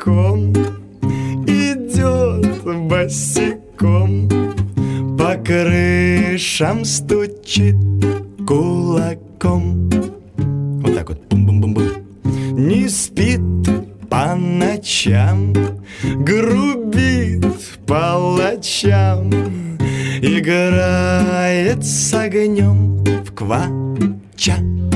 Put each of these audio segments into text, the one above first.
босиком, идет босиком, по крышам стучит кулаком. Вот так вот, бум-бум-бум-бум. Не спит по ночам, грубит палачам, играет с огнем в квача.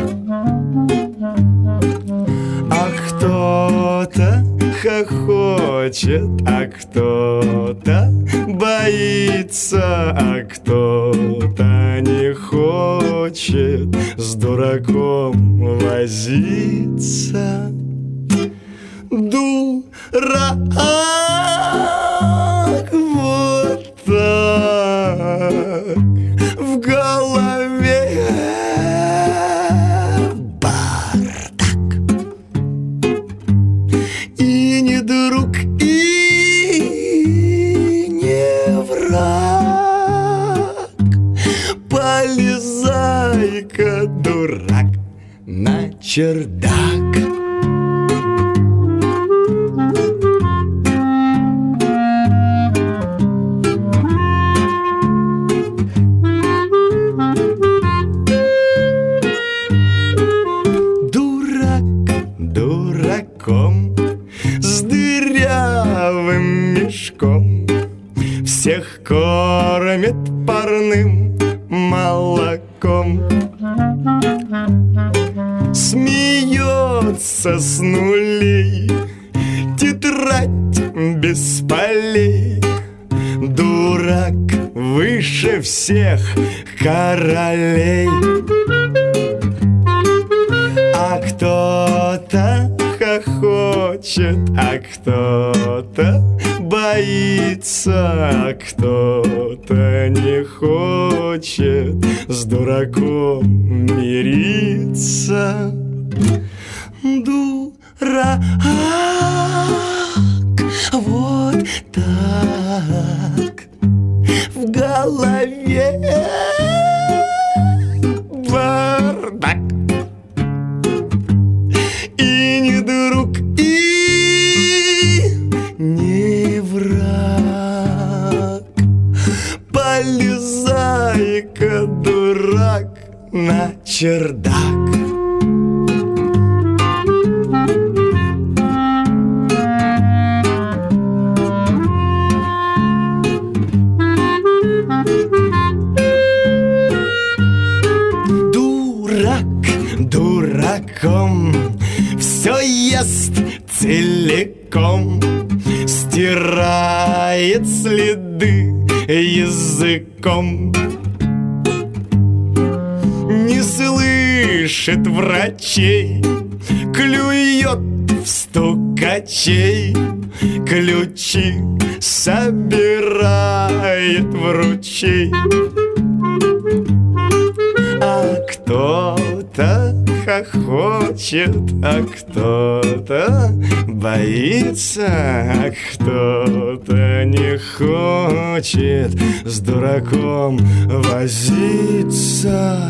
А кто-то хохочет, а кто-то боится, а кто-то не хочет с дураком возиться. Дурак, вот так в голове бардак. И не друг, и не враг. Полезай-ка, дурак, на чердак. Дураком с дырявым мешком всех кормит парным молоком. Смеется с нулей, тетрадь без полей. Дурак выше всех королей. А кто-то хохочет, а кто-то боится, а кто-то не хочет с дураком мириться. Дурак, вот так в голове бардак. И не друг, и не враг. Полезай-ка, дурак, на чердак. Дурак дураком все ест целиком, стирает следы языком. Не слышит врачей, клюет в стукачей, ключи собирает в ручей. А кто-то хохочет, а кто-то боится, а кто-то не хочет с дураком возиться.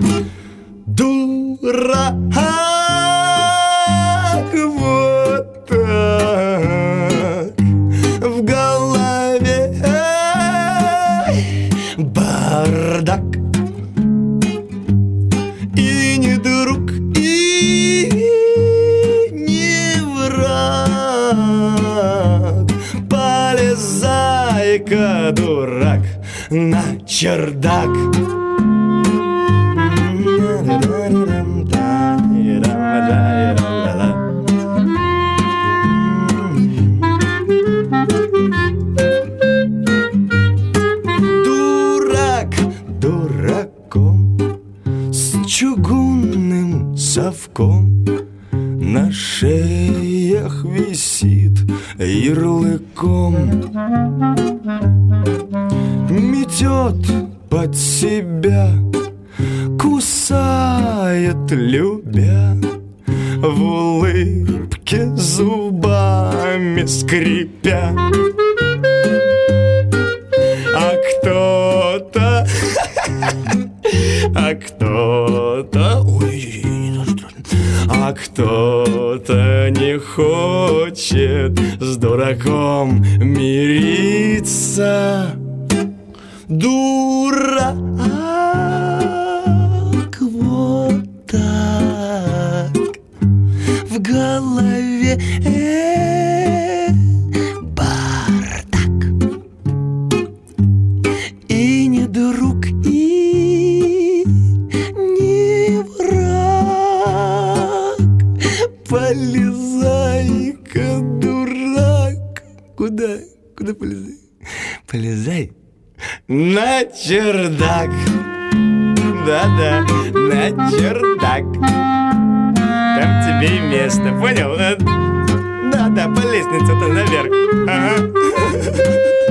Дурак, вот так в голове бардак. И не друг, и не враг. Полезай-ка, дурак, на чердак. Дурак дураком с чугунным совком на шеях висит ярлыком. Метет под себя, кусает любя, в улыбке зубами скрипя. А кто-то а кто-то кто-то не хочет с дураком мириться. Дурак, вот так в голове бардак. И не друг, и не враг. Полезай-ка, дурак. Куда полезай? Полезай на чердак. Да-да, на чердак. Там тебе и место, понял? Да-да, по лестнице-то наверх. Ага.